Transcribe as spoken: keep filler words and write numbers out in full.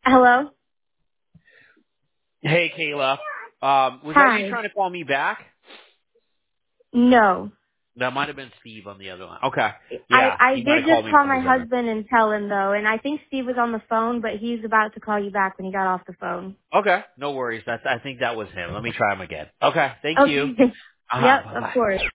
Hello? Hey, Kayla. Um, was that you Hi. trying to call me back? No. That might have been Steve on the other line. Okay. I, Yeah, I he might did have called just me call from my his end. husband and tell him though, and I think Steve was on the phone, but he's about to call you back when he got off the phone. Okay. No worries. That's I think that was him. Let me try him again. Okay. Thank you. Okay. Uh-huh. Yep, of Bye-bye. course.